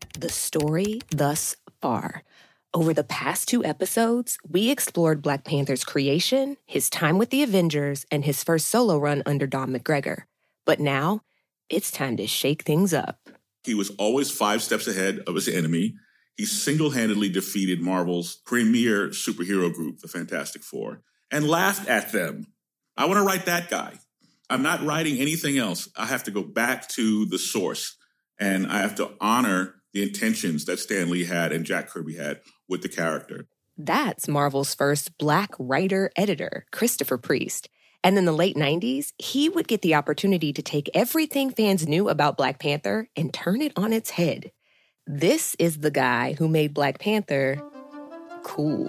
The Story Thus Far. Over the past 2 episodes, we explored Black Panther's creation, his time with the Avengers, and his first solo run under Don McGregor. But now, it's time to shake things up. He was always 5 steps ahead of his enemy. He single-handedly defeated Marvel's premier superhero group, the Fantastic Four, and laughed at them. I want to write that guy. I'm not writing anything else. I have to go back to the source, and I have to honor the intentions that Stan Lee had and Jack Kirby had with the character. That's Marvel's first Black writer-editor, Christopher Priest. And in the late 90s, he would get the opportunity to take everything fans knew about Black Panther and turn it on its head. This is the guy who made Black Panther cool.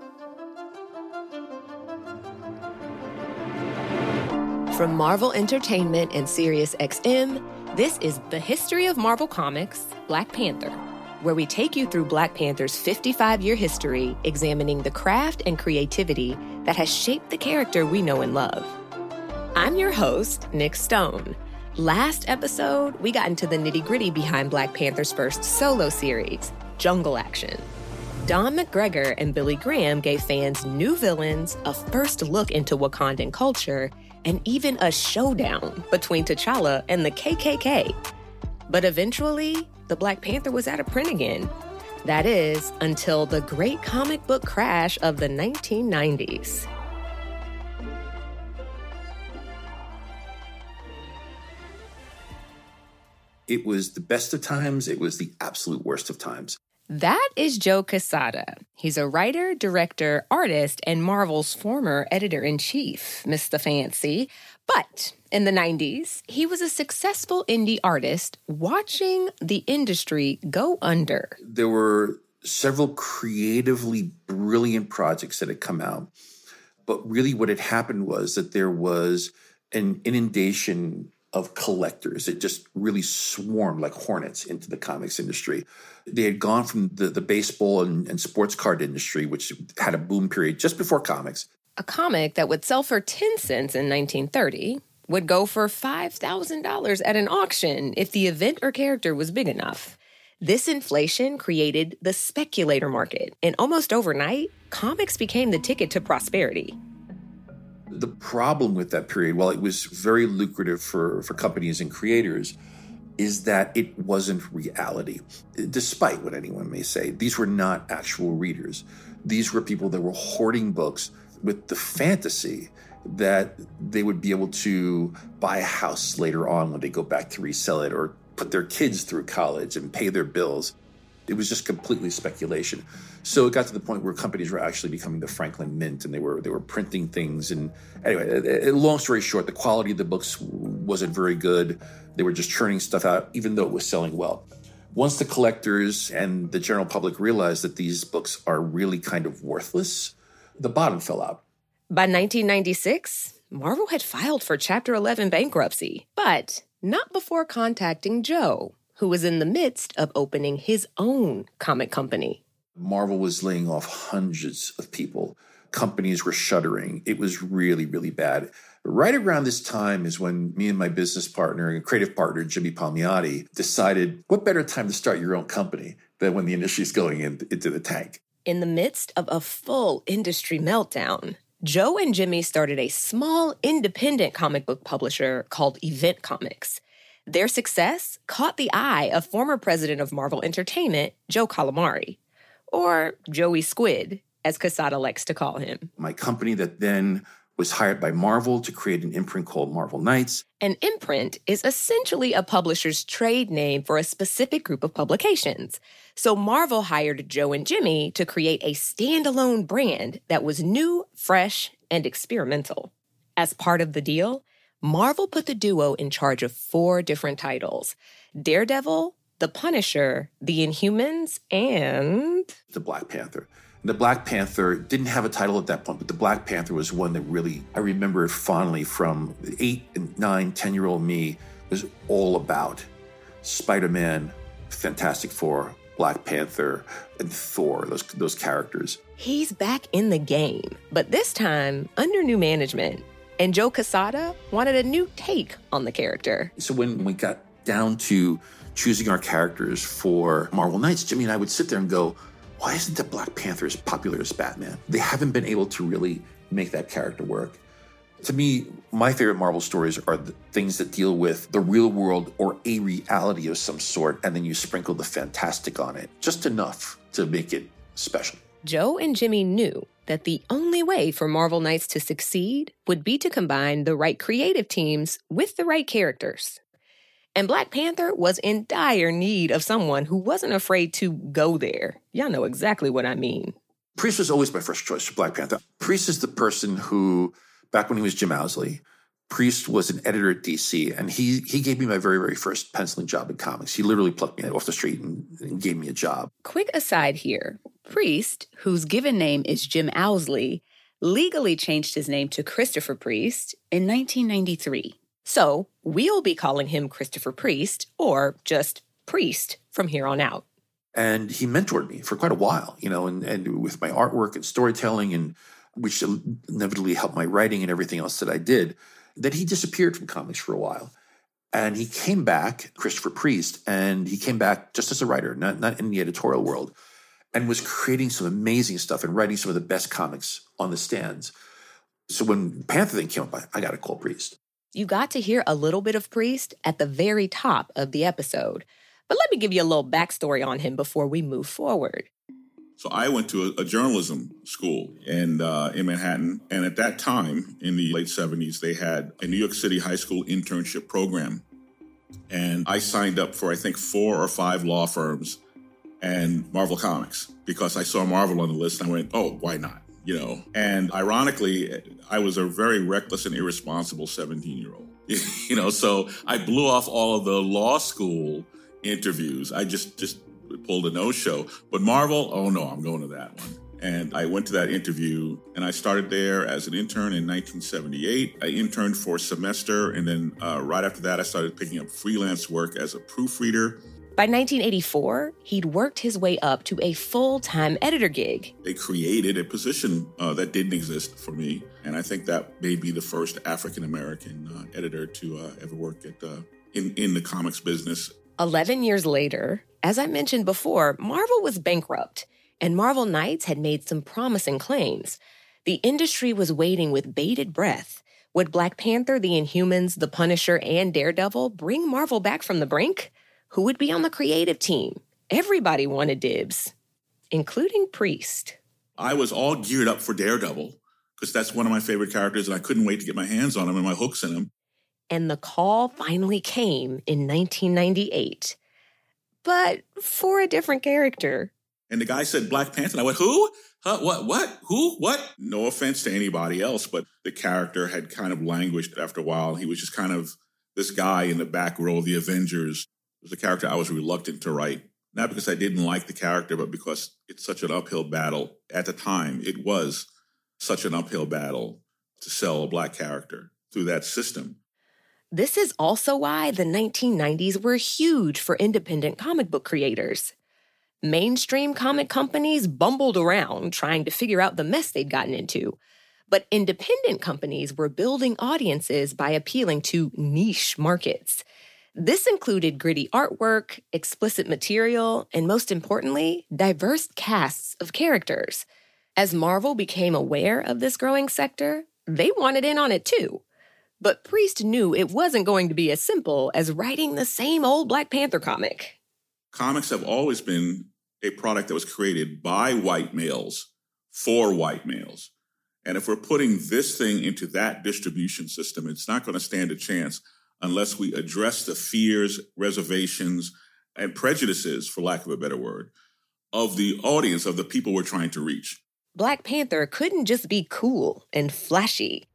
From Marvel Entertainment and SiriusXM, this is The History of Marvel Comics, Black Panther, where we take you through Black Panther's 55-year history, examining the craft and creativity that has shaped the character we know and love. I'm your host, Nick Stone. Last episode, we got into the nitty-gritty behind Black Panther's first solo series, Jungle Action. Don McGregor and Billy Graham gave fans new villains, a first look into Wakandan culture, and even a showdown between T'Challa and the KKK. But eventually, the Black Panther was out of print again. That is, until the great comic book crash of the 1990s. It was the best of times. It was the absolute worst of times. That is Joe Quesada. He's a writer, director, artist, and Marvel's former editor-in-chief, Mr. Fancy. But in the 90s, he was a successful indie artist watching the industry go under. There were several creatively brilliant projects that had come out. But really what had happened was that there was an inundation of collectors. It just really swarmed like hornets into the comics industry. They had gone from the baseball and sports card industry, which had a boom period just before comics. A comic that would sell for 10 cents in 1930 would go for $5,000 at an auction if the event or character was big enough. This inflation created the speculator market, and almost overnight, comics became the ticket to prosperity. The problem with that period, while it was very lucrative for companies and creators, is that it wasn't reality. Despite what anyone may say, these were not actual readers. These were people that were hoarding books with the fantasy that they would be able to buy a house later on when they go back to resell it, or put their kids through college and pay their bills. It was just completely speculation. So it got to the point where companies were actually becoming the Franklin Mint, and they were printing things. And anyway, long story short, the quality of the books wasn't very good. They were just churning stuff out, even though it was selling well. Once the collectors and the general public realized that these books are really kind of worthless, the bottom fell out. By 1996, Marvel had filed for Chapter 11 bankruptcy, but not before contacting Joe, who was in the midst of opening his own comic company. Marvel was laying off hundreds of people. Companies were shuttering. It was really, really bad. Right around this time is when me and my business partner and creative partner, Jimmy Palmiotti, decided what better time to start your own company than when the industry is going into the tank. In the midst of a full industry meltdown, Joe and Jimmy started a small independent comic book publisher called Event Comics. Their success caught the eye of former president of Marvel Entertainment, Joe Calamari, or Joey Squid, as Quesada likes to call him. My company that then was hired by Marvel to create an imprint called Marvel Knights. An imprint is essentially a publisher's trade name for a specific group of publications. So Marvel hired Joe and Jimmy to create a standalone brand that was new, fresh, and experimental. As part of the deal, Marvel put the duo in charge of 4 different titles: Daredevil, The Punisher, The Inhumans, and The Black Panther. The Black Panther didn't have a title at that point, but The Black Panther was one that really, I remember it fondly from 8 and 9, 10-year-old me. Was all about Spider-Man, Fantastic Four, Black Panther, and Thor, those characters. He's back in the game, but this time under new management. And Joe Quesada wanted a new take on the character. So when we got down to choosing our characters for Marvel Knights, Jimmy and I would sit there and go, why isn't the Black Panther as popular as Batman? They haven't been able to really make that character work. To me, my favorite Marvel stories are the things that deal with the real world or a reality of some sort, and then you sprinkle the fantastic on it, just enough to make it special. Joe and Jimmy knew that the only way for Marvel Knights to succeed would be to combine the right creative teams with the right characters. And Black Panther was in dire need of someone who wasn't afraid to go there. Y'all know exactly what I mean. Priest was always my first choice for Black Panther. Priest is the person who, back when he was Jim Owsley, Priest was an editor at DC, and he gave me my very, very first penciling job in comics. He literally plucked me off the street and gave me a job. Quick aside here. Priest, whose given name is Jim Owsley, legally changed his name to Christopher Priest in 1993. So we'll be calling him Christopher Priest, or just Priest from here on out. And he mentored me for quite a while, and with my artwork and storytelling, and which inevitably helped my writing and everything else that I did. Then he disappeared from comics for a while. And he came back, Christopher Priest, and he came back just as a writer, not in the editorial world, and was creating some amazing stuff and writing some of the best comics on the stands. So when Panther thing came up, I got to call Priest. You got to hear a little bit of Priest at the very top of the episode. But let me give you a little backstory on him before we move forward. So I went to a journalism school in Manhattan. And at that time, in the late 70s, they had a New York City high school internship program. And I signed up for, I think, 4 or 5 law firms and Marvel Comics because I saw Marvel on the list. And I went, oh, why not? And ironically, I was a very reckless and irresponsible 17-year-old. So I blew off all of the law school interviews. I just pulled a no-show. But Marvel, oh no, I'm going to that one. And I went to that interview, and I started there as an intern in 1978. I interned for a semester, and then right after that, I started picking up freelance work as a proofreader. By 1984, he'd worked his way up to a full-time editor gig. They created a position that didn't exist for me, and I think that may be the first African-American editor to ever work at in the comics business. 11 years later, as I mentioned before, Marvel was bankrupt, and Marvel Knights had made some promising claims. The industry was waiting with bated breath. Would Black Panther, the Inhumans, the Punisher, and Daredevil bring Marvel back from the brink? Who would be on the creative team? Everybody wanted dibs, including Priest. I was all geared up for Daredevil because that's one of my favorite characters, and I couldn't wait to get my hands on him and my hooks in him. And the call finally came in 1998, but for a different character. And the guy said Black Panther, and I went, who? Huh? What? Who? What? No offense to anybody else, but the character had kind of languished after a while. He was just kind of this guy in the back row of the Avengers. It was a character I was reluctant to write, not because I didn't like the character, but because it's such an uphill battle. At the time, it was such an uphill battle to sell a Black character through that system. This is also why the 1990s were huge for independent comic book creators. Mainstream comic companies bumbled around trying to figure out the mess they'd gotten into. But independent companies were building audiences by appealing to niche markets. This included gritty artwork, explicit material, and most importantly, diverse casts of characters. As Marvel became aware of this growing sector, they wanted in on it too. But Priest knew it wasn't going to be as simple as writing the same old Black Panther comic. Comics have always been a product that was created by white males for white males. And if we're putting this thing into that distribution system, it's not going to stand a chance unless we address the fears, reservations, and prejudices, for lack of a better word, of the audience, of the people we're trying to reach. Black Panther couldn't just be cool and flashy.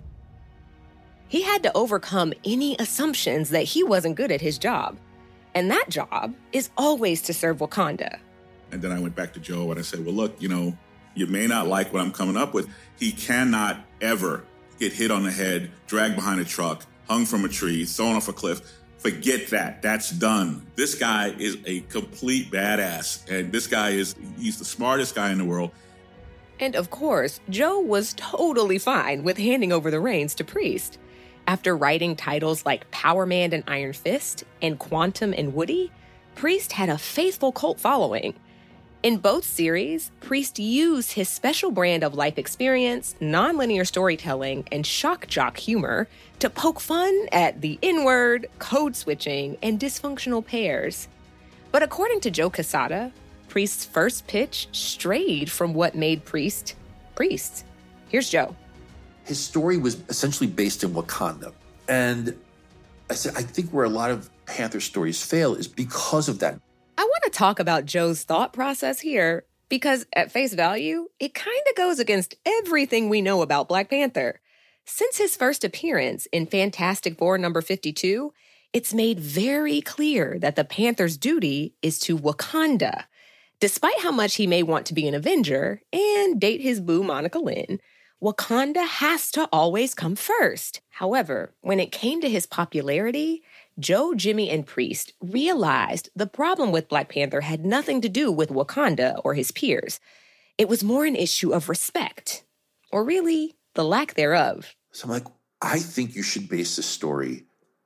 He had to overcome any assumptions that he wasn't good at his job. And that job is always to serve Wakanda. And then I went back to Joe and I said, well, look, you may not like what I'm coming up with. He cannot ever get hit on the head, dragged behind a truck, hung from a tree, thrown off a cliff. Forget that. That's done. This guy is a complete badass. And this guy he's the smartest guy in the world. And of course, Joe was totally fine with handing over the reins to Priest. After writing titles like Power Man and Iron Fist and Quantum and Woody, Priest had a faithful cult following. In both series, Priest used his special brand of life experience, nonlinear storytelling, and shock jock humor to poke fun at the N-word, code switching, and dysfunctional pairs. But according to Joe Quesada, Priest's first pitch strayed from what made Priest, Priest. Here's Joe. His story was essentially based in Wakanda. And I said, I think where a lot of Panther stories fail is because of that. I want to talk about Joe's thought process here because at face value, it kind of goes against everything we know about Black Panther. Since his first appearance in Fantastic Four number 52, it's made very clear that the Panther's duty is to Wakanda. Despite how much he may want to be an Avenger and date his boo Monica Lynn, Wakanda has to always come first. However, when it came to his popularity, Joe, Jimmy, and Priest realized the problem with Black Panther had nothing to do with Wakanda or his peers. It was more an issue of respect, or really, the lack thereof. So I'm like, I think you should base the story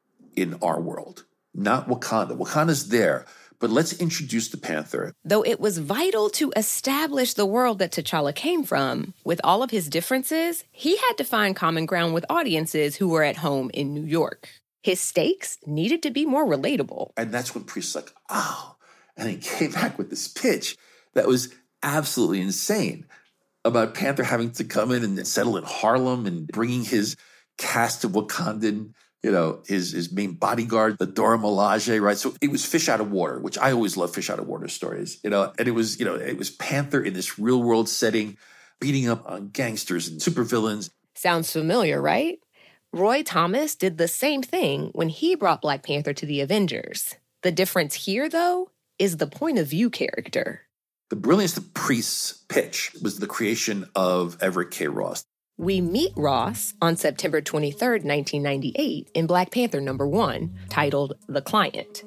in our world, not Wakanda. Wakanda's there, but let's introduce the Panther. Though it was vital to establish the world that T'Challa came from, with all of his differences, he had to find common ground with audiences who were at home in New York. His stakes needed to be more relatable. And that's when Priest's like, oh. And he came back with this pitch that was absolutely insane about Panther having to come in and settle in Harlem and bringing his cast of Wakandan, his main bodyguard, the Dora Milaje, right? So it was fish out of water, which I always love fish out of water stories, and it was Panther in this real world setting, beating up on gangsters and supervillains. Sounds familiar, right? Roy Thomas did the same thing when he brought Black Panther to the Avengers. The difference here, though, is the point of view character. The brilliance of Priest's pitch was the creation of Everett K. Ross. We meet Ross on September 23rd, 1998, in Black Panther #1, titled The Client.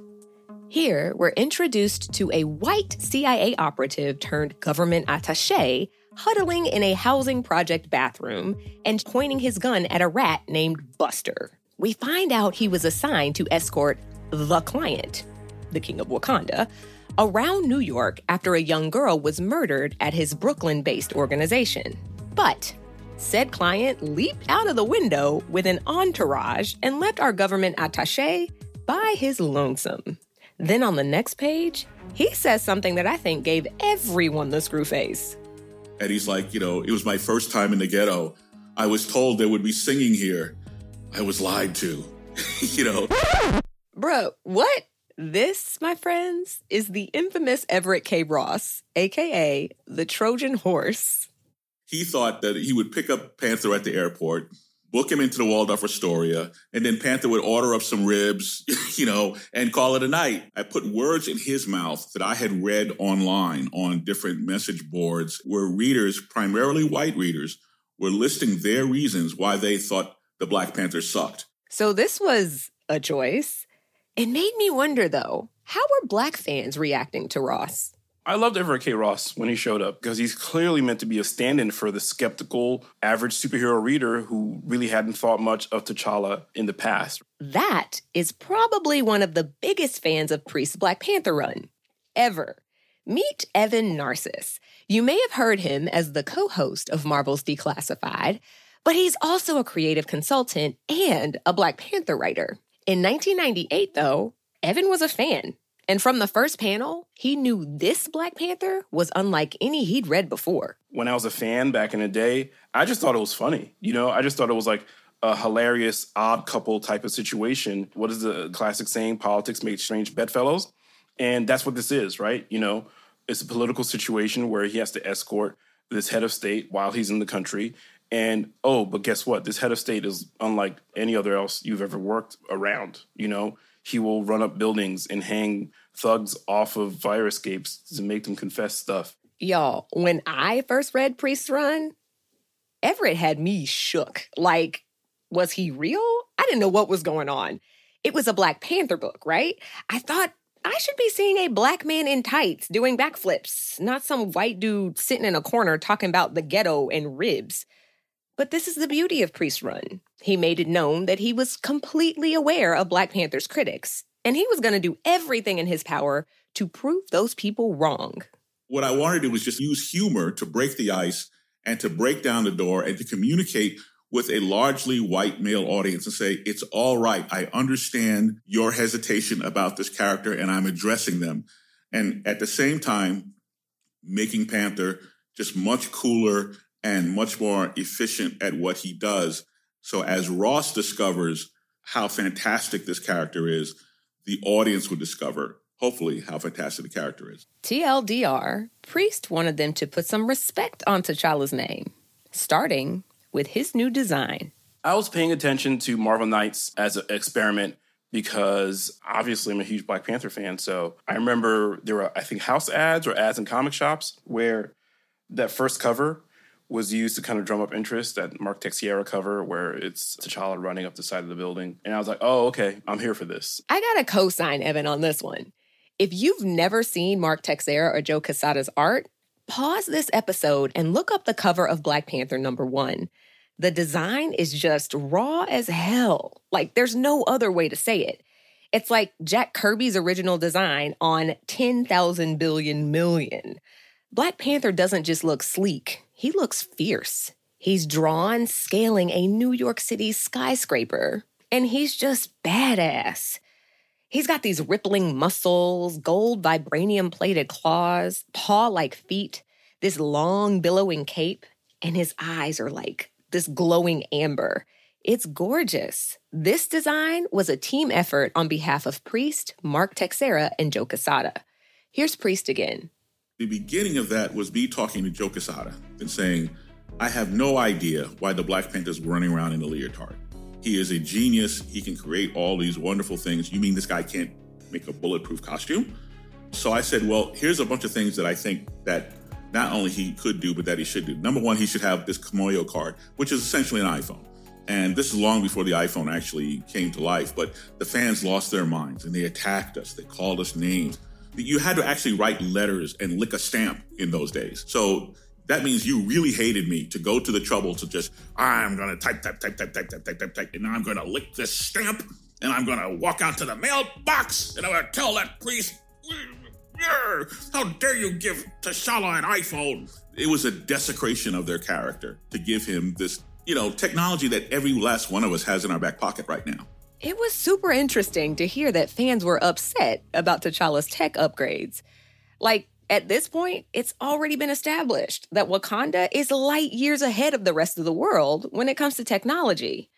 Here, we're introduced to a white CIA operative turned government attaché huddling in a housing project bathroom and pointing his gun at a rat named Buster. We find out he was assigned to escort the client, the King of Wakanda, around New York after a young girl was murdered at his Brooklyn-based organization. But said client leaped out of the window with an entourage and left our government attaché by his lonesome. Then on the next page, he says something that I think gave everyone the screw face. And he's like, it was my first time in the ghetto. I was told there would be singing here. I was lied to, Bro, what? This, my friends, is the infamous Everett K. Ross, a.k.a. the Trojan Horse. He thought that he would pick up Panther at the airport, book him into the Waldorf Astoria, and then Panther would order up some ribs, and call it a night. I put words in his mouth that I had read online on different message boards where readers, primarily white readers, were listing their reasons why they thought the Black Panther sucked. So this was a choice. It made me wonder, though, how were Black fans reacting to Ross? I loved Everett K. Ross when he showed up because he's clearly meant to be a stand-in for the skeptical, average superhero reader who really hadn't thought much of T'Challa in the past. That is probably one of the biggest fans of Priest's Black Panther run ever. Meet Evan Narcisse. You may have heard him as the co-host of Marvel's Declassified, but he's also a creative consultant and a Black Panther writer. In 1998, though, Evan was a fan. And from the first panel, he knew this Black Panther was unlike any he'd read before. When I was a fan back in the day, I just thought it was funny. I just thought it was like a hilarious, odd couple type of situation. What is the classic saying? Politics makes strange bedfellows. And that's what this is, right? It's a political situation where he has to escort this head of state while he's in the country. And, but guess what? This head of state is unlike any other else you've ever worked around, He will run up buildings and hang thugs off of fire escapes to make them confess stuff. Y'all, when I first read Priest's run, Everett had me shook. Like, was he real? I didn't know what was going on. It was a Black Panther book, right? I thought I should be seeing a Black man in tights doing backflips, not some white dude sitting in a corner talking about the ghetto and ribs. But this is the beauty of Priest's run. He made it known that he was completely aware of Black Panther's critics, and he was going to do everything in his power to prove those people wrong. What I wanted to do was just use humor to break the ice and to break down the door and to communicate with a largely white male audience and say, it's all right. I understand your hesitation about this character and I'm addressing them. And at the same time, making Panther just much cooler and much more efficient at what he does. So as Ross discovers how fantastic this character is, the audience would discover, hopefully, how fantastic the character is. TLDR, Priest wanted them to put some respect on T'Challa's name, starting with his new design. I was paying attention to Marvel Knights as an experiment because obviously I'm a huge Black Panther fan. So I remember there were, I think, house ads or ads in comic shops where that first cover was used to kind of drum up interest, that Mark Teixeira cover where it's T'Challa running up the side of the building. And I was like, oh, okay, I'm here for this. I got to co-sign Evan on this one. If you've never seen Mark Teixeira or Joe Quesada's art, pause this episode and look up the cover of Black Panther #1. The design is just raw as hell. Like, there's no other way to say it. It's like Jack Kirby's original design on 10,000 billion million. Black Panther doesn't just look sleek. He looks fierce. He's drawn scaling a New York City skyscraper, and he's just badass. He's got these rippling muscles, gold vibranium-plated claws, paw-like feet, this long billowing cape, and his eyes are like this glowing amber. It's gorgeous. This design was a team effort on behalf of Priest, Mark Teixeira, and Joe Quesada. Here's Priest again. The beginning of that was me talking to Joe Quesada and saying, I have no idea why the Black Panther's running around in a leotard. He is a genius. He can create all these wonderful things. You mean this guy can't make a bulletproof costume? So I said, well, here's a bunch of things that I think that not only he could do, but that he should do. Number one, he should have this Kimoyo card, which is essentially an iPhone. And this is long before the iPhone actually came to life, but the fans lost their minds and they attacked us. They called us names. You had to actually write letters and lick a stamp in those days. So that means you really hated me to go to the trouble to just, I'm going to type, and I'm going to lick this stamp, and I'm going to walk out to the mailbox, and I'm going to tell that priest, how dare you give T'Challa an iPhone? It was a desecration of their character to give him this, technology that every last one of us has in our back pocket right now. It was super interesting to hear that fans were upset about T'Challa's tech upgrades. Like, at this point, it's already been established that Wakanda is light years ahead of the rest of the world when it comes to technology.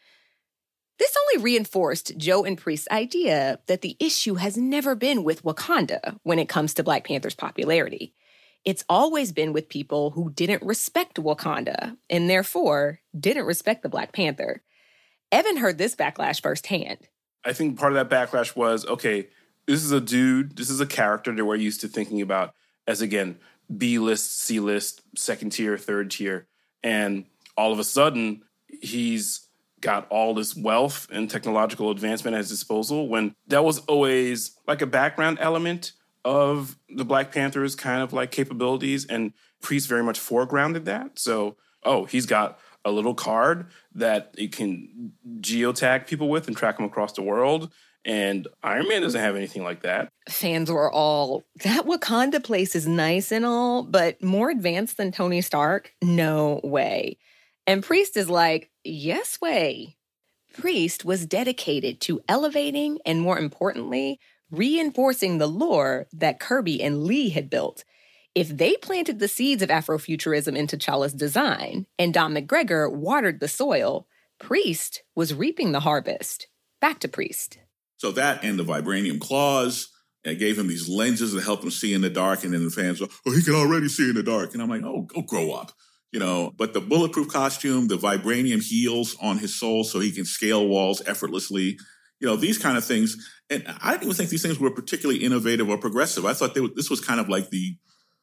This only reinforced Joe and Priest's idea that the issue has never been with Wakanda when it comes to Black Panther's popularity. It's always been with people who didn't respect Wakanda and therefore didn't respect the Black Panther. Evan heard this backlash firsthand. I think part of that backlash was, okay, this is a dude, this is a character that we're used to thinking about as, again, B-list, C-list, second tier, third tier. And all of a sudden, he's got all this wealth and technological advancement at his disposal when that was always like a background element of the Black Panther's kind of like capabilities, and Priest very much foregrounded that. So, he's got a little card that it can geotag people with and track them across the world. And Iron Man doesn't have anything like that. Fans were all, that Wakanda place is nice and all, but more advanced than Tony Stark? No way. And Priest is like, yes way. Priest was dedicated to elevating and, more importantly, reinforcing the lore that Kirby and Lee had built. If they planted the seeds of Afrofuturism into T'Challa's design and Don McGregor watered the soil, Priest was reaping the harvest. Back to Priest. So that and the vibranium claws, it gave him these lenses that help him see in the dark. And then the fans go, he can already see in the dark. And I'm like, go grow up. But the bulletproof costume, the vibranium heels on his soul so he can scale walls effortlessly, these kind of things. And I didn't even think these things were particularly innovative or progressive. I thought this was kind of like the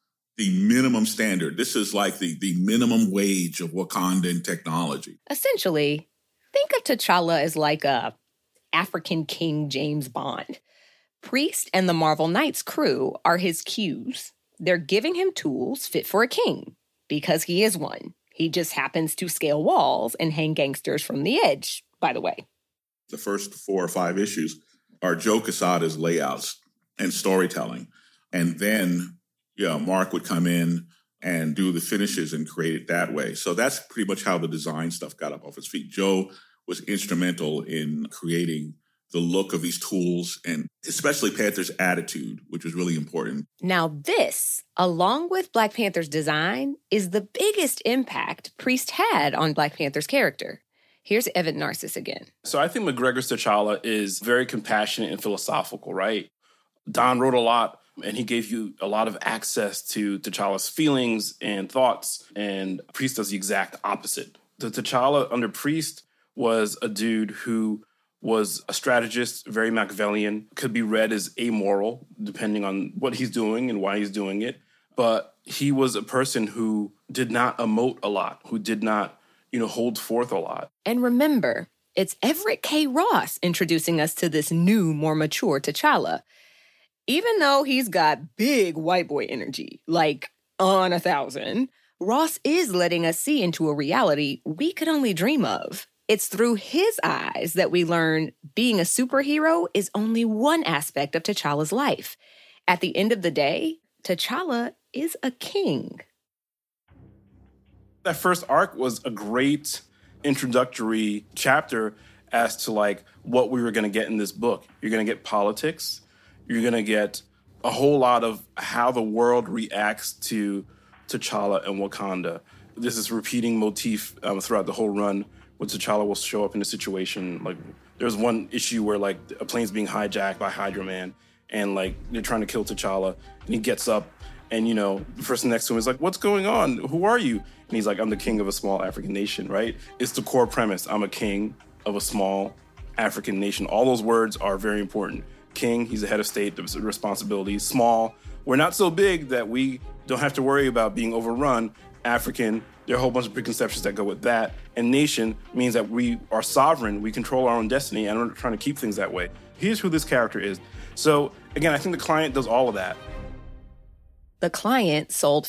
minimum standard. This is like the minimum wage of Wakandan technology. Essentially, think of T'Challa as like a African King James Bond. Priest and the Marvel Knights crew are his cues. They're giving him tools fit for a king because he is one. He just happens to scale walls and hang gangsters from the edge, by the way. The first 4 or 5 issues are Joe Quesada's layouts and storytelling. And then, Mark would come in and do the finishes and create it that way. So that's pretty much how the design stuff got up off its feet. Joe was instrumental in creating the look of these tools and especially Panther's attitude, which was really important. Now this, along with Black Panther's design, is the biggest impact Priest had on Black Panther's character. Here's Evan Narcisse again. So I think McGregor's T'Challa is very compassionate and philosophical, right? Don wrote a lot, and he gave you a lot of access to T'Challa's feelings and thoughts, and Priest does the exact opposite. The T'Challa under Priest was a dude who was a strategist, very Machiavellian, could be read as amoral, depending on what he's doing and why he's doing it. But he was a person who did not emote a lot, who did not, hold forth a lot. And remember, it's Everett K. Ross introducing us to this new, more mature T'Challa. Even though he's got big white boy energy, like on 1,000, Ross is letting us see into a reality we could only dream of. It's through his eyes that we learn being a superhero is only one aspect of T'Challa's life. At the end of the day, T'Challa is a king. That first arc was a great introductory chapter as to what we were going to get in this book. You're going to get politics. You're going to get a whole lot of how the world reacts to T'Challa and Wakanda. This is a repeating motif throughout the whole run, where T'Challa will show up in a situation. There's one issue where a plane's being hijacked by Hydra Man, and they're trying to kill T'Challa, and he gets up, and the person next to him is like, "What's going on? Who are you?" And he's like, "I'm the king of a small African nation," right? It's the core premise. I'm a king of a small African nation. All those words are very important. King, he's the head of state, the responsibilities. Small, we're not so big that we don't have to worry about being overrun. African, there are a whole bunch of preconceptions that go with that. And nation means that we are sovereign, we control our own destiny, and we're trying to keep things that way. Here's who this character is. So, again, I think the client does all of that. The client sold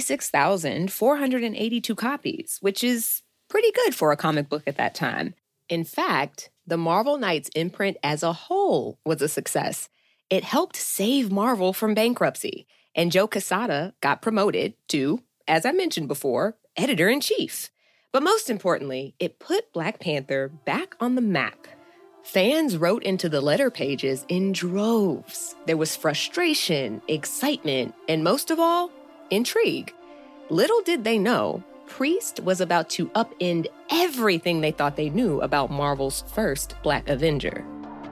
56,482 copies, which is pretty good for a comic book at that time. In fact, the Marvel Knights imprint as a whole was a success. It helped save Marvel from bankruptcy, and Joe Quesada got promoted to, as I mentioned before, editor-in-chief. But most importantly, it put Black Panther back on the map. Fans wrote into the letter pages in droves. There was frustration, excitement, and most of all, intrigue. Little did they know, Priest was about to upend everything they thought they knew about Marvel's first Black Avenger.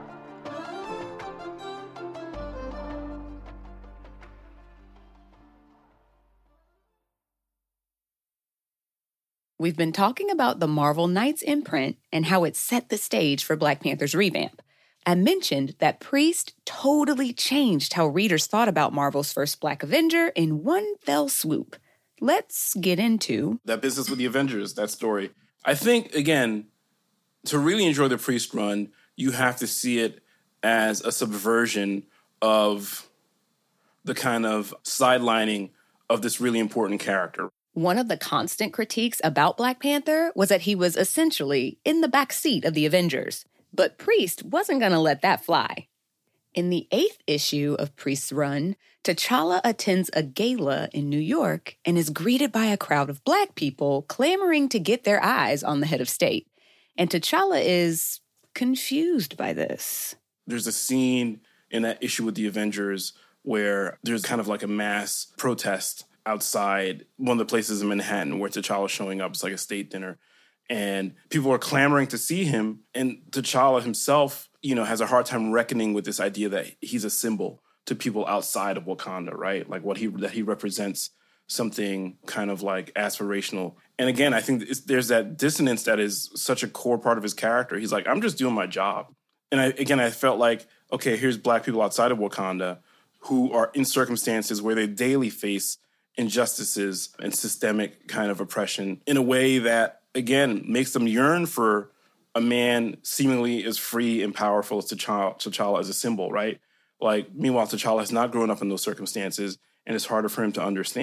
We've been talking about the Marvel Knights imprint and how it set the stage for Black Panther's revamp. I mentioned that Priest totally changed how readers thought about Marvel's first Black Avenger in one fell swoop. Let's get into that business with the Avengers, that story. I think, again, to really enjoy the Priest run, you have to see it as a subversion of the kind of sidelining of this really important character. One of the constant critiques about Black Panther was that he was essentially in the back seat of the Avengers. But Priest wasn't going to let that fly. In the 8th issue of Priest's run, T'Challa attends a gala in New York and is greeted by a crowd of Black people clamoring to get their eyes on the head of state. And T'Challa is confused by this. There's a scene in that issue with the Avengers where there's kind of like a mass protest outside one of the places in Manhattan where T'Challa's showing up. It's like a state dinner. And people are clamoring to see him. And T'Challa himself, has a hard time reckoning with this idea that he's a symbol to people outside of Wakanda, right? Like that he represents something kind of like aspirational. And again, I think there's that dissonance that is such a core part of his character. He's like, I'm just doing my job. And I felt like, okay, here's Black people outside of Wakanda who are in circumstances where they daily face injustices and systemic kind of oppression in a way that, again, makes them yearn for a man seemingly as free and powerful as T'Challa as a symbol, right? Like, meanwhile, T'Challa has not grown up in those circumstances, and it's harder for him to understand.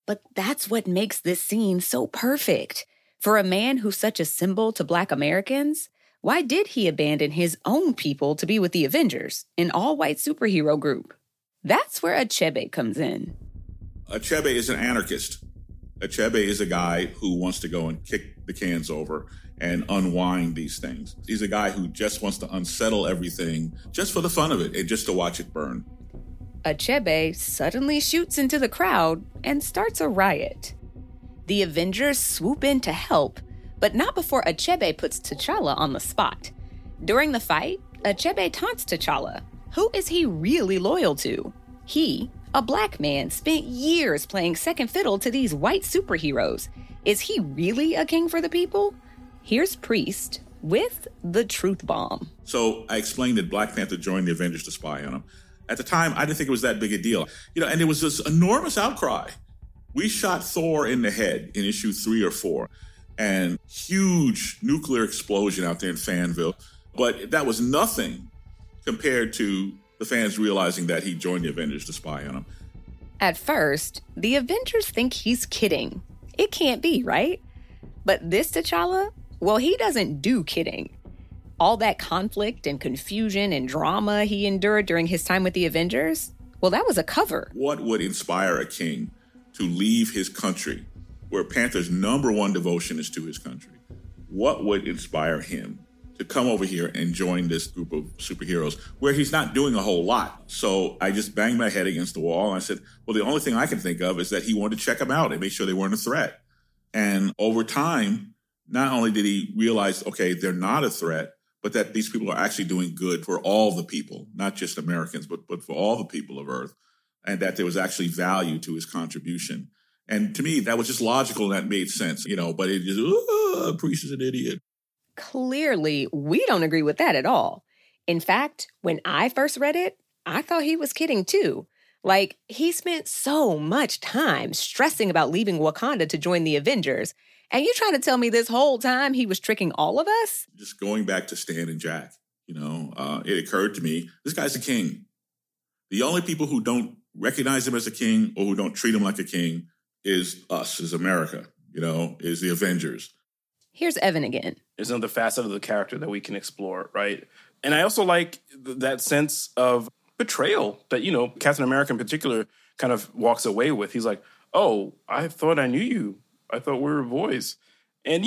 But that's what makes this scene so perfect. For a man who's such a symbol to Black Americans, why did he abandon his own people to be with the Avengers, an all-white superhero group? That's where Achebe comes in. Achebe is an anarchist. Achebe is a guy who wants to go and kick the cans over and unwind these things. He's a guy who just wants to unsettle everything just for the fun of it and just to watch it burn. Achebe suddenly shoots into the crowd and starts a riot. The Avengers swoop in to help, but not before Achebe puts T'Challa on the spot. During the fight, Achebe taunts T'Challa. Who is he really loyal to? He, a Black man, spent years playing second fiddle to these white superheroes. Is he really a king for the people? Here's Priest with the truth bomb. So I explained that Black Panther joined the Avengers to spy on him. At the time, I didn't think it was that big a deal. And there was this enormous outcry. We shot Thor in the head in issue 3 or 4, and huge nuclear explosion out there in Fanville. But that was nothing compared to the fans realizing that he joined the Avengers to spy on them. At first, the Avengers think he's kidding. It can't be, right? But this T'Challa, well, he doesn't do kidding. All that conflict and confusion and drama he endured during his time with the Avengers, well, that was a cover. What would inspire a king to leave his country, where Panther's #1 devotion is to his country? What would inspire him to come over here and join this group of superheroes where he's not doing a whole lot? So I just banged my head against the wall and I said, well, the only thing I can think of is that he wanted to check them out and make sure they weren't a threat. And over time, not only did he realize, okay, they're not a threat, but that these people are actually doing good for all the people, not just Americans, but for all the people of Earth, and that there was actually value to his contribution. And to me, that was just logical and that made sense, but it just, Priest is an idiot. Clearly, we don't agree with that at all. In fact, when I first read it, I thought he was kidding too. Like, he spent so much time stressing about leaving Wakanda to join the Avengers. And you trying to tell me this whole time he was tricking all of us? Just going back to Stan and Jack, it occurred to me, this guy's a king. The only people who don't recognize him as a king or who don't treat him like a king is us, is America, is the Avengers. Here's Evan again. There's another facet of the character that we can explore, right? And I also like that sense of betrayal that, Captain America in particular kind of walks away with. He's like, oh, I thought I knew you. I thought we were boys. And,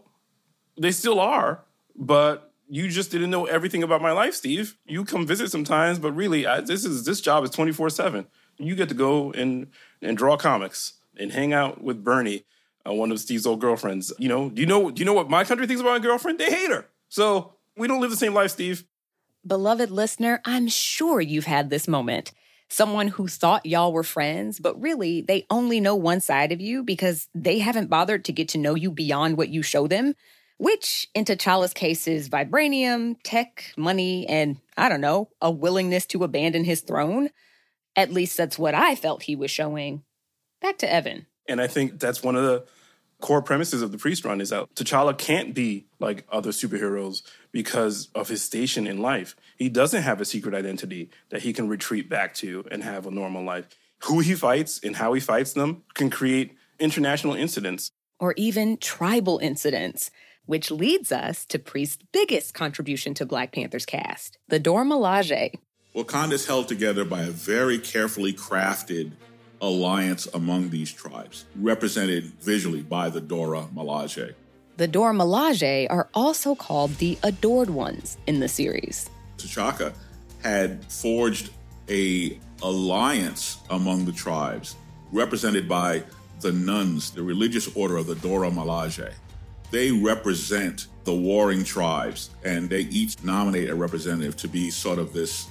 they still are, but you just didn't know everything about my life, Steve. You come visit sometimes, but really, this job is 24/7. You get to go and draw comics and hang out with Bernie, one of Steve's old girlfriends. Do you know what my country thinks about my girlfriend? They hate her. So we don't live the same life, Steve. Beloved listener, I'm sure you've had this moment. Someone who thought y'all were friends, but really they only know one side of you because they haven't bothered to get to know you beyond what you show them, which in T'Challa's case is vibranium, tech, money, and, I don't know, a willingness to abandon his throne. At least that's what I felt he was showing. Back to Evan. And I think that's one of the core premises of the Priest run is that T'Challa can't be like other superheroes because of his station in life. He doesn't have a secret identity that he can retreat back to and have a normal life. Who he fights and how he fights them can create international incidents. Or even tribal incidents, which leads us to Priest's biggest contribution to Black Panther's cast, the Dora Milaje. Wakanda is held together by a very carefully crafted alliance among these tribes, represented visually by the Dora Milaje. The Dora Milaje are also called the Adored Ones in the series. T'Chaka had forged a alliance among the tribes, represented by the nuns, the religious order of the Dora Milaje. They represent the warring tribes, and they each nominate a representative to be sort of this,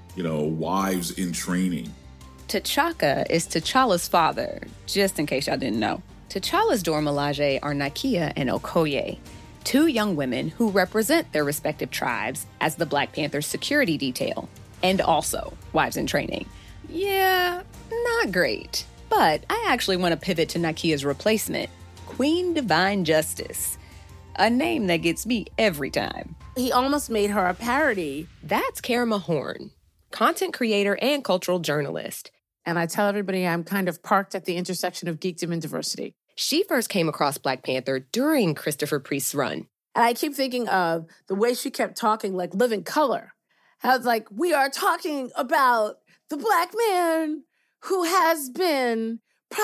wives in training. T'Chaka is T'Challa's father, just in case y'all didn't know. T'Challa's Dora Milaje are Nakia and Okoye, two young women who represent their respective tribes as the Black Panther security detail, and also wives in training. Yeah, not great. But I actually want to pivot to Nakia's replacement, Queen Divine Justice, a name that gets me every time. He almost made her a parody. That's Karama Horn, content creator and cultural journalist. And I tell everybody I'm kind of parked at the intersection of geekdom and diversity. She first came across Black Panther during Christopher Priest's run. And I keep thinking of the way she kept talking like Living Color. How it's like, we are talking about the Black man who has been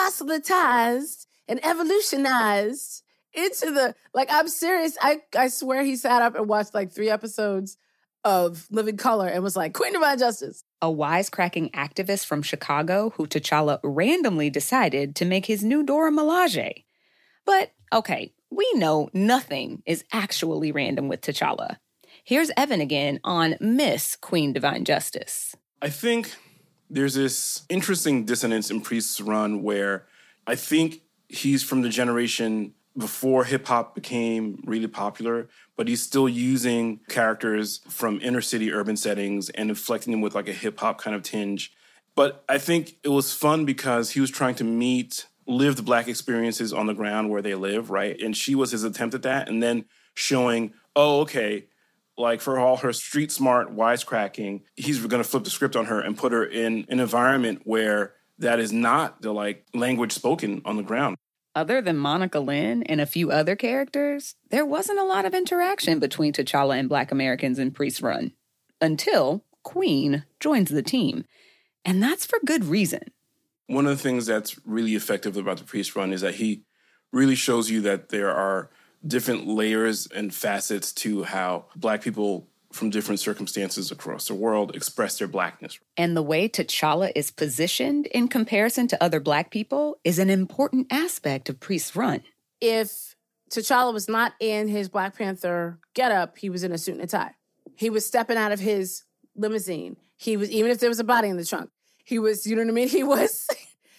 proselytized and evolutionized into the, like, I'm serious. I swear he sat up and watched like 3 episodes of Living Color and was like, Queen Divine Justice. A wisecracking activist from Chicago who T'Challa randomly decided to make his new Dora Milaje. But, okay, we know nothing is actually random with T'Challa. Here's Evan again on Miss Queen Divine Justice. I think there's this interesting dissonance in Priest's run where I think he's from the generation before hip-hop became really popular, but he's still using characters from inner city urban settings and inflecting them with like a hip-hop kind of tinge. But I think it was fun because he was trying to meet lived Black experiences on the ground where they live, right? And she was his attempt at that. And then showing, oh, okay, like for all her street smart wisecracking, he's going to flip the script on her and put her in an environment where that is not the like language spoken on the ground. Other than Monica Lynn and a few other characters, there wasn't a lot of interaction between T'Challa and Black Americans in Priest's run. Until Queen joins the team. And that's for good reason. One of the things that's really effective about the Priest run is that he really shows you that there are different layers and facets to how Black people from different circumstances across the world express their Blackness. And the way T'Challa is positioned in comparison to other Black people is an important aspect of Priest's run. If T'Challa was not in his Black Panther getup, he was in a suit and a tie. He was stepping out of his limousine. He was, even if there was a body in the trunk, he was, you know what I mean? He was.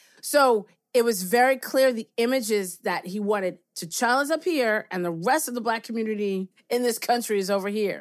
So it was very clear the images that he wanted. T'Challa's up here and the rest of the Black community in this country is over here.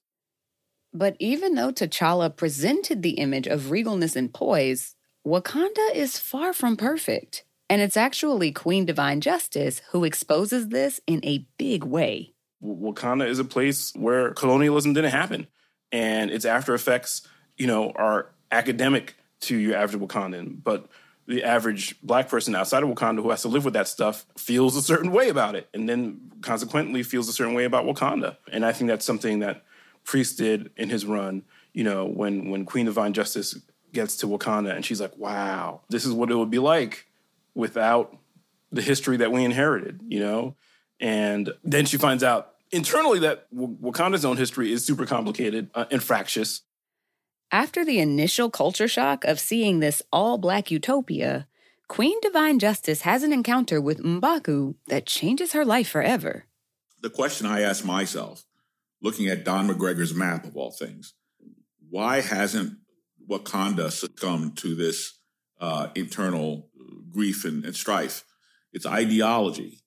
But even though T'Challa presented the image of regalness and poise, Wakanda is far from perfect. And it's actually Queen Divine Justice who exposes this in a big way. Wakanda is a place where colonialism didn't happen. And its after effects, are academic to your average Wakandan. But the average Black person outside of Wakanda who has to live with that stuff feels a certain way about it. And then consequently feels a certain way about Wakanda. And I think that's something that Priest did in his run, when Queen Divine Justice gets to Wakanda and she's like, wow, this is what it would be like without the history that we inherited, And then she finds out internally that Wakanda's own history is super complicated and fractious. After the initial culture shock of seeing this all-Black utopia, Queen Divine Justice has an encounter with M'Baku that changes her life forever. The question I ask myself, looking at Don McGregor's map of all things, why hasn't Wakanda succumbed to this internal grief and strife? It's ideology,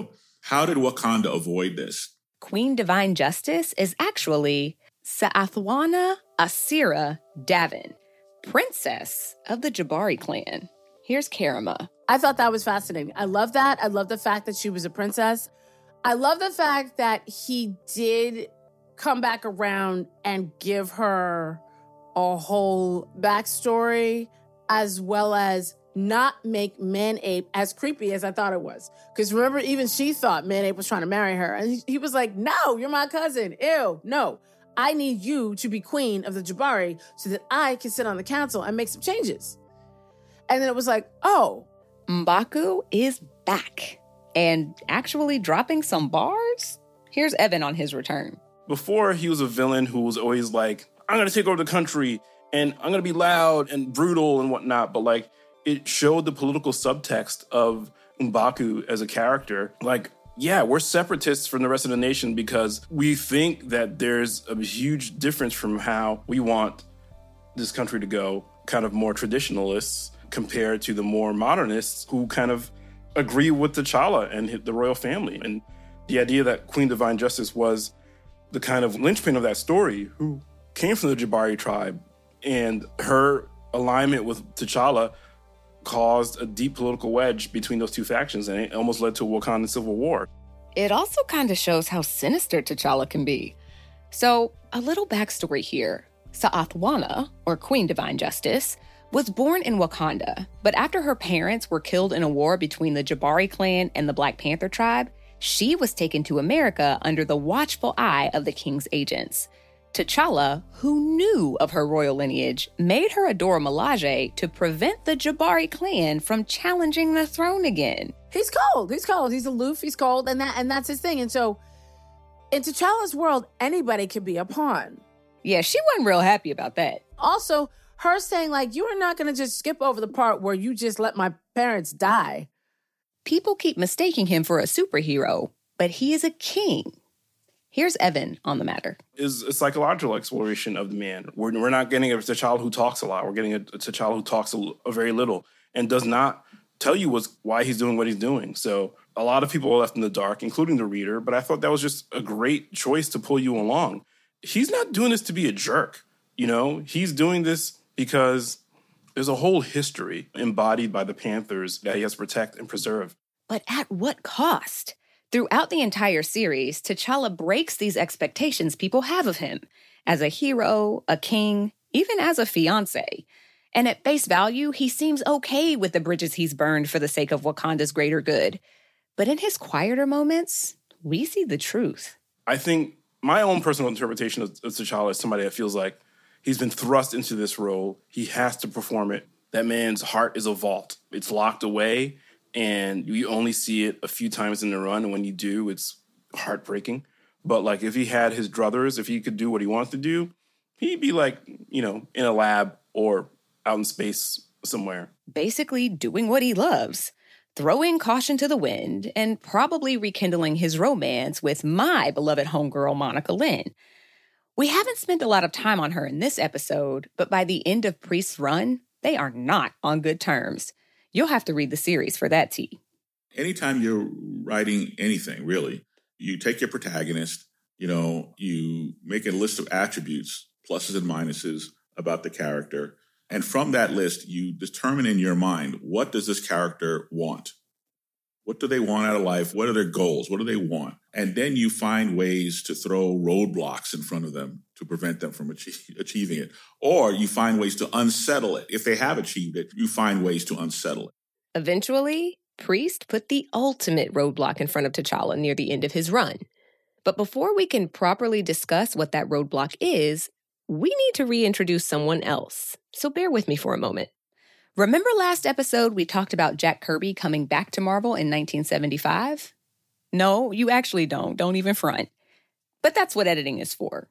How did Wakanda avoid this? Queen Divine Justice is actually Sa'athwana Asira Davin, princess of the Jabari clan. Here's Karima. I thought that was fascinating. I love that. I love the fact that she was a princess. I love the fact that he did come back around and give her a whole backstory, as well as not make Man-Ape as creepy as I thought it was. Because remember, even she thought Man-Ape was trying to marry her. And he was like, no, you're my cousin. Ew, no. I need you to be queen of the Jabari so that I can sit on the council and make some changes. And then it was like, oh. M'Baku is back and actually dropping some bars. Here's Evan on his return. Before, he was a villain who was always like, I'm going to take over the country and I'm going to be loud and brutal and whatnot. But it showed the political subtext of M'Baku as a character. Yeah, we're separatists from the rest of the nation because we think that there's a huge difference from how we want this country to go, kind of more traditionalists compared to the more modernists who kind of agree with T'Challa and the royal family. And the idea that Queen Divine Justice was the kind of linchpin of that story, who came from the Jabari tribe, and her alignment with T'Challa caused a deep political wedge between those two factions, and it almost led to a Wakandan civil war. It also kind of shows how sinister T'Challa can be. So, a little backstory here. Sa'athwana, or Queen Divine Justice, was born in Wakanda, but after her parents were killed in a war between the Jabari clan and the Black Panther tribe, she was taken to America under the watchful eye of the king's agents. T'Challa, who knew of her royal lineage, made her adore Malaje to prevent the Jabari clan from challenging the throne again. He's cold. He's cold. He's aloof. He's cold. And that's his thing. And so in T'Challa's world, anybody could be a pawn. Yeah, she wasn't real happy about that. Also, her saying, like, you are not going to just skip over the part where you just let my parents die. People keep mistaking him for a superhero, but he is a king. Here's Evan on the matter. Is a psychological exploration of the man. We're not getting a T'Challa who talks a lot. We're getting a T'Challa who talks a very little and does not tell you why he's doing what he's doing. So a lot of people are left in the dark, including the reader, but I thought that was just a great choice to pull you along. He's not doing this to be a jerk, you know? He's doing this because there's a whole history embodied by the Panthers that he has to protect and preserve. But at what cost? Throughout the entire series, T'Challa breaks these expectations people have of him as a hero, a king, even as a fiancé. And at face value, he seems okay with the bridges he's burned for the sake of Wakanda's greater good. But in his quieter moments, we see the truth. I think my own personal interpretation of T'Challa is somebody that feels like he's been thrust into this role. He has to perform it. That man's heart is a vault. It's locked away, and you only see it a few times in the run. And when you do, it's heartbreaking. But like, if he had his druthers, if he could do what he wants to do, he'd be like, you know, in a lab or out in space somewhere. Basically doing what he loves, throwing caution to the wind, and probably rekindling his romance with my beloved homegirl, Monica Lynn. We haven't spent a lot of time on her in this episode, but by the end of Priest's run, they are not on good terms. You'll have to read the series for that tea. Anytime you're writing anything, really, you take your protagonist, you make a list of attributes, pluses and minuses about the character. And from that list, you determine in your mind, what does this character want? What do they want out of life? What are their goals? What do they want? And then you find ways to throw roadblocks in front of them to prevent them from achieving it. Or you find ways to unsettle it. If they have achieved it, you find ways to unsettle it. Eventually, Priest put the ultimate roadblock in front of T'Challa near the end of his run. But before we can properly discuss what that roadblock is, we need to reintroduce someone else. So bear with me for a moment. Remember last episode we talked about Jack Kirby coming back to Marvel in 1975? No, you actually don't. Don't even front. But that's what editing is for.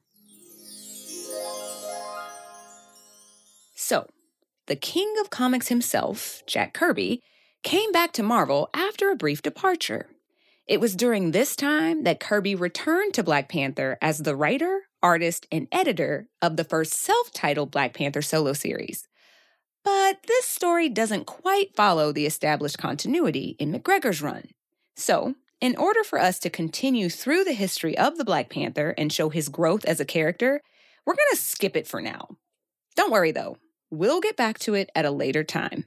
So, the king of comics himself, Jack Kirby, came back to Marvel after a brief departure. It was during this time that Kirby returned to Black Panther as the writer, artist, and editor of the first self-titled Black Panther solo series. But this story doesn't quite follow the established continuity in McGregor's run. So, in order for us to continue through the history of the Black Panther and show his growth as a character, we're going to skip it for now. Don't worry, though. We'll get back to it at a later time.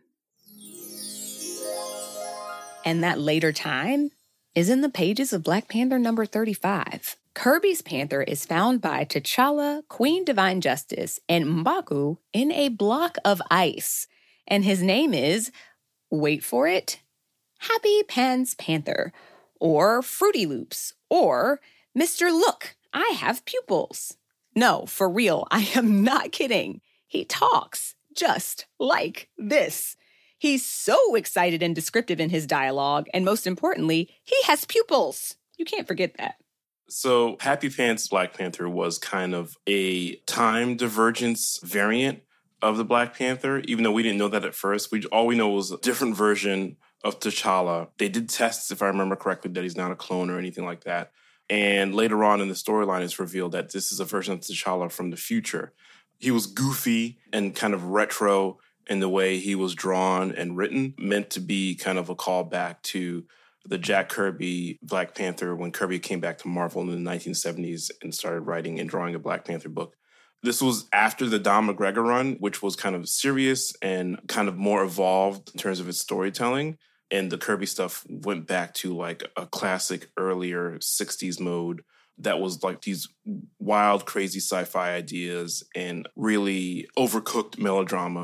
And that later time is in the pages of Black Panther number 35. Kirby's Panther is found by T'Challa, Queen Divine Justice, and M'Baku in a block of ice. And his name is, wait for it, Happy Pants Panther, or Fruity Loops, or Mr. Look, I Have Pupils. No, for real, I am not kidding. He talks just like this. He's so excited and descriptive in his dialogue, and most importantly, he has pupils. You can't forget that. So Happy Pants Black Panther was kind of a time divergence variant of the Black Panther, even though we didn't know that at first. All we know was a different version of T'Challa. They did tests, if I remember correctly, that he's not a clone or anything like that. And later on in the storyline, it's revealed that this is a version of T'Challa from the future. He was goofy and kind of retro in the way he was drawn and written, meant to be kind of a callback to the Jack Kirby Black Panther when Kirby came back to Marvel in the 1970s and started writing and drawing a Black Panther book. This was after the Don McGregor run, which was kind of serious and kind of more evolved in terms of its storytelling. And the Kirby stuff went back to like a classic earlier 60s mode that was like these wild, crazy sci-fi ideas and really overcooked melodrama.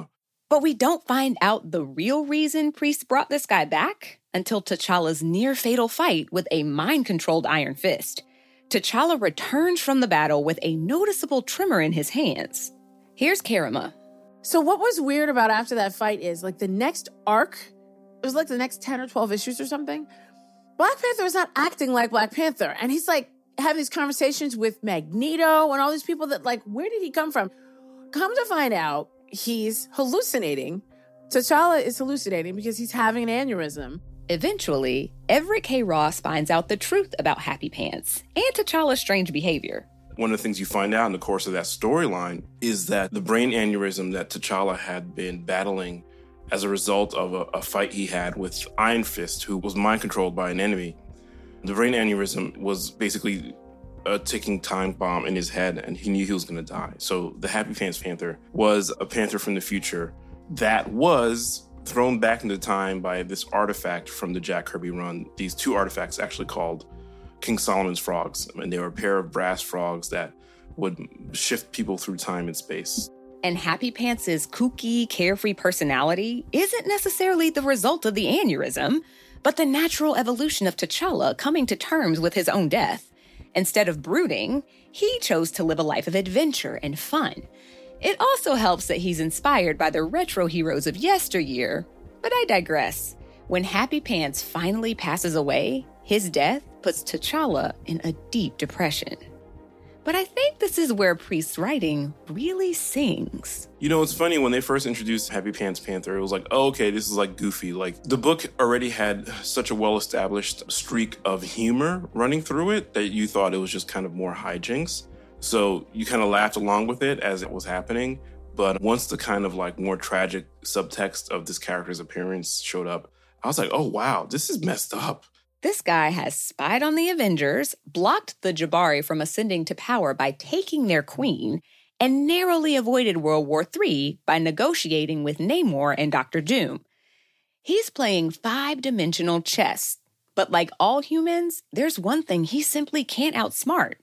But we don't find out the real reason Priest brought this guy back until T'Challa's near-fatal fight with a mind-controlled Iron Fist. T'Challa returns from the battle with a noticeable tremor in his hands. Here's Karima. So what was weird about after that fight is, like, the next arc, it was like the next 10 or 12 issues or something, Black Panther is not acting like Black Panther. And he's, like, having these conversations with Magneto and all these people that, like, where did he come from? Come to find out, he's hallucinating. T'Challa is hallucinating because he's having an aneurysm. Eventually, Everett K. Ross finds out the truth about Happy Pants and T'Challa's strange behavior. One of the things you find out in the course of that storyline is that the brain aneurysm that T'Challa had been battling as a result of a fight he had with Iron Fist, who was mind-controlled by an enemy, the brain aneurysm was basically a ticking time bomb in his head, and he knew he was going to die. So the Happy Pants Panther was a panther from the future that was thrown back into time by this artifact from the Jack Kirby run. These two artifacts actually called King Solomon's Frogs, and they were a pair of brass frogs that would shift people through time and space. And Happy Pants' kooky, carefree personality isn't necessarily the result of the aneurysm, but the natural evolution of T'Challa coming to terms with his own death. Instead of brooding, he chose to live a life of adventure and fun. It also helps that he's inspired by the retro heroes of yesteryear, but I digress. When Happy Pants finally passes away, his death puts T'Challa in a deep depression. But I think this is where Priest's writing really sings. You know, it's funny, when they first introduced Happy Pants Panther, it was like, oh, okay, this is like goofy. Like, the book already had such a well-established streak of humor running through it that you thought it was just kind of more hijinks. So you kind of laughed along with it as it was happening. But once the kind of like more tragic subtext of this character's appearance showed up, I was like, oh, wow, this is messed up. This guy has spied on the Avengers, blocked the Jabari from ascending to power by taking their queen, and narrowly avoided World War III by negotiating with Namor and Dr. Doom. He's playing five-dimensional chess, but like all humans, there's one thing he simply can't outsmart: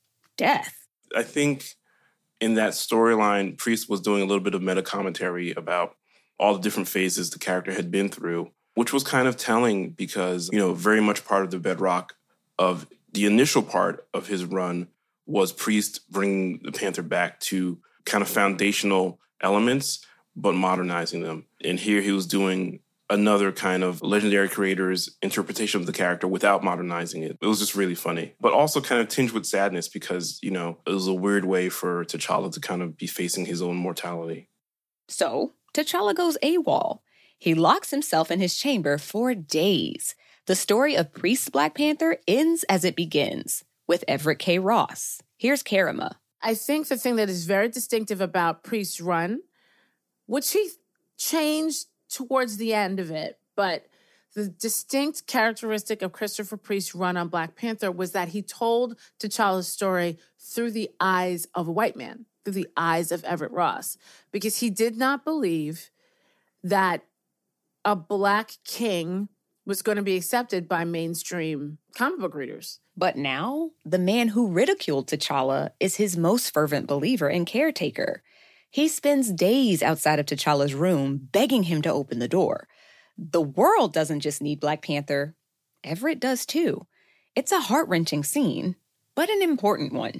death. I think in that storyline, Priest was doing a little bit of meta commentary about all the different phases the character had been through, which was kind of telling because, you know, very much part of the bedrock of the initial part of his run was Priest bringing the Panther back to kind of foundational elements, but modernizing them. And here he was doing another kind of legendary creator's interpretation of the character without modernizing it. It was just really funny, but also kind of tinged with sadness because, you know, it was a weird way for T'Challa to kind of be facing his own mortality. So T'Challa goes AWOL. He locks himself in his chamber for days. The story of Priest's Black Panther ends as it begins, with Everett K. Ross. Here's Karima. I think the thing that is very distinctive about Priest's run, which he changed towards the end of it, but the distinct characteristic of Christopher Priest's run on Black Panther was that he told T'Challa's story through the eyes of a white man, through the eyes of Everett Ross, because he did not believe that a Black king was going to be accepted by mainstream comic book readers. But now, the man who ridiculed T'Challa is his most fervent believer and caretaker. He spends days outside of T'Challa's room begging him to open the door. The world doesn't just need Black Panther. Everett does too. It's a heart-wrenching scene, but an important one.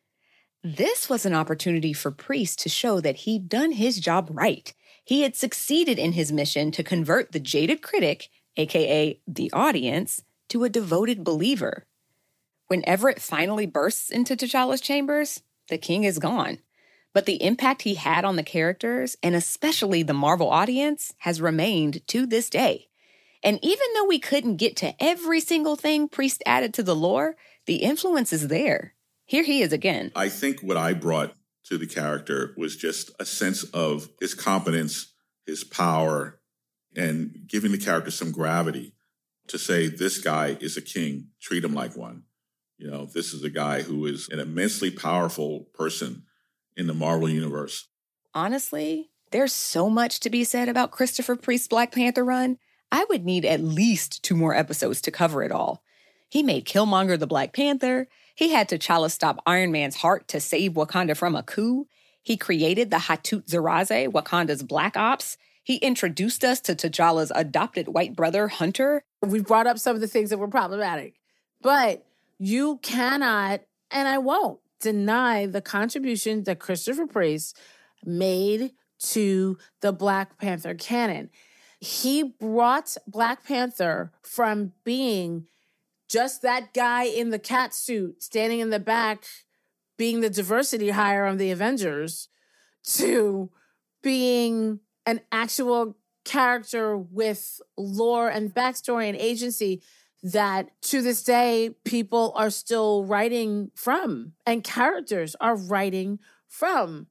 This was an opportunity for Priest to show that he'd done his job right. He had succeeded in his mission to convert the jaded critic, aka the audience, to a devoted believer. When Everett finally bursts into T'Challa's chambers, the king is gone. But the impact he had on the characters, and especially the Marvel audience, has remained to this day. And even though we couldn't get to every single thing Priest added to the lore, the influence is there. Here he is again. I think what I brought to the character was just a sense of his competence, his power, and giving the character some gravity to say, this guy is a king, treat him like one. You know, this is a guy who is an immensely powerful person in the Marvel Universe. Honestly, there's so much to be said about Christopher Priest's Black Panther run. I would need at least 2 more episodes to cover it all. He made Killmonger the Black Panther. He had T'Challa stop Iron Man's heart to save Wakanda from a coup. He created the Hatut Zeraze, Wakanda's Black Ops. He introduced us to T'Challa's adopted white brother, Hunter. We brought up some of the things that were problematic, but you cannot, and I won't, deny the contribution that Christopher Priest made to the Black Panther canon. He brought Black Panther from being just that guy in the cat suit standing in the back, being the diversity hire of the Avengers, to being an actual character with lore and backstory and agency that to this day people are still writing from and characters are writing from.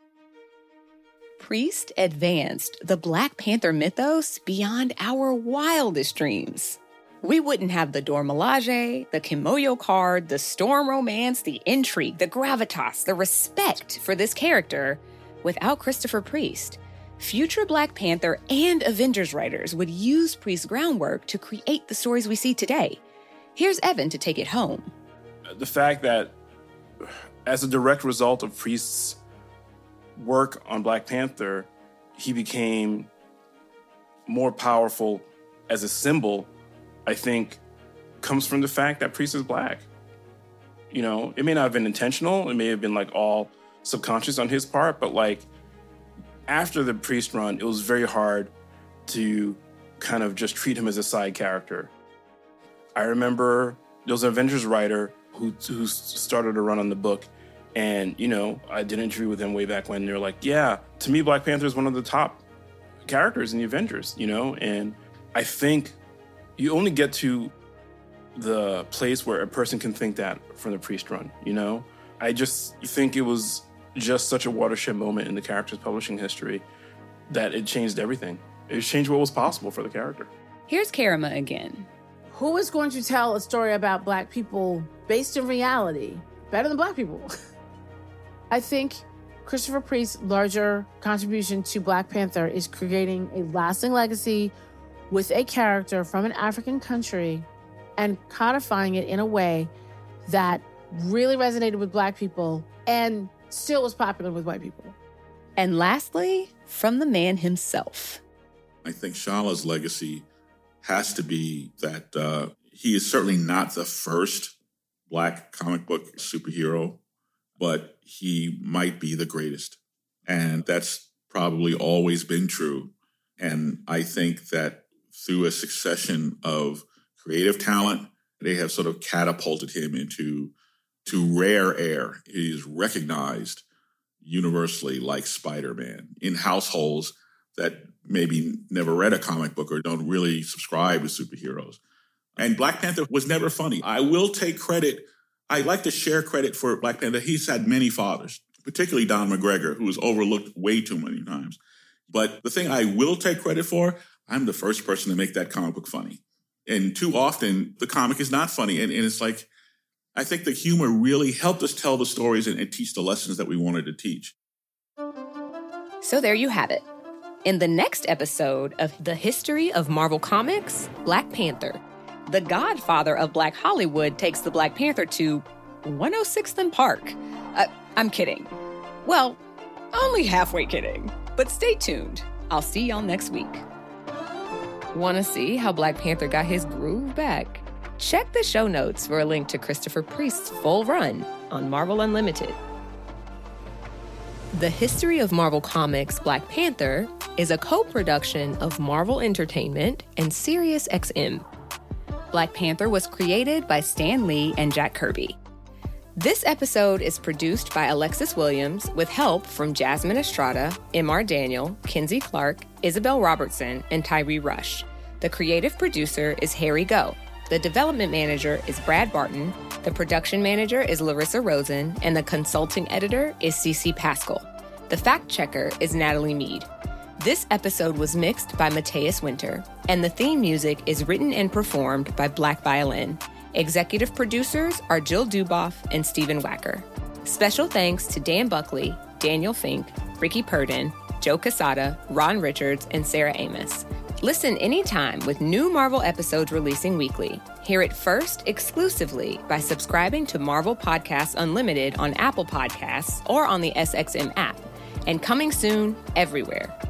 Priest advanced the Black Panther mythos beyond our wildest dreams. We wouldn't have the Dora Milaje, the Kimoyo card, the storm romance, the intrigue, the gravitas, the respect for this character without Christopher Priest. Future Black Panther and Avengers writers would use Priest's groundwork to create the stories we see today. Here's Evan to take it home. The fact that as a direct result of Priest's work on Black Panther, he became more powerful as a symbol, I think, comes from the fact that Priest is Black. You know, it may not have been intentional. It may have been like all subconscious on his part, but like after the Priest run, it was very hard to kind of just treat him as a side character. I remember there was an Avengers writer who started a run on the book, and, you know, I did an interview with him way back when. They're like, yeah, to me, Black Panther is one of the top characters in the Avengers, you know? And I think you only get to the place where a person can think that from the Priest run, you know? I just think it was just such a watershed moment in the character's publishing history that it changed everything. It changed what was possible for the character. Here's Karima again. Who is going to tell a story about Black people based in reality better than Black people? I think Christopher Priest's larger contribution to Black Panther is creating a lasting legacy with a character from an African country and codifying it in a way that really resonated with Black people and still was popular with white people. And lastly, from the man himself. I think Shala's legacy has to be that he is certainly not the first Black comic book superhero, but he might be the greatest. And that's probably always been true. And I think that through a succession of creative talent, they have sort of catapulted him into rare air. He is recognized universally like Spider-Man in households that maybe never read a comic book or don't really subscribe to superheroes. And Black Panther was never funny. I will take credit. I like to share credit for Black Panther. He's had many fathers, particularly Don McGregor, who was overlooked way too many times. But the thing I will take credit for, I'm the first person to make that comic book funny. And too often, the comic is not funny. And it's like, I think the humor really helped us tell the stories and teach the lessons that we wanted to teach. So there you have it. In the next episode of The History of Marvel Comics, Black Panther, the godfather of Black Hollywood takes the Black Panther to 106th and Park. I'm kidding. Well, only halfway kidding. But stay tuned. I'll see y'all next week. Want to see how Black Panther got his groove back? Check the show notes for a link to Christopher Priest's full run on Marvel Unlimited. The History of Marvel Comics Black Panther is a co-production of Marvel Entertainment and SiriusXM. Black Panther was created by Stan Lee and Jack Kirby. This episode is produced by Alexis Williams with help from Jasmine Estrada, M.R. Daniel, Kinsey Clark, Isabel Robertson, and Tyree Rush. The creative producer is Harry Go. The development manager is Brad Barton, the production manager is Larissa Rosen, and the consulting editor is Cece Pascal. The fact checker is Natalie Mead. This episode was mixed by Mateus Winter, and the theme music is written and performed by Black Violin. Executive producers are Jill Duboff and Stephen Wacker. Special thanks to Dan Buckley, Daniel Fink, Ricky Purdon, Joe Casada, Ron Richards, and Sarah Amos. Listen anytime with new Marvel episodes releasing weekly. Hear it first exclusively by subscribing to Marvel Podcasts Unlimited on Apple Podcasts or on the SXM app. And coming soon everywhere.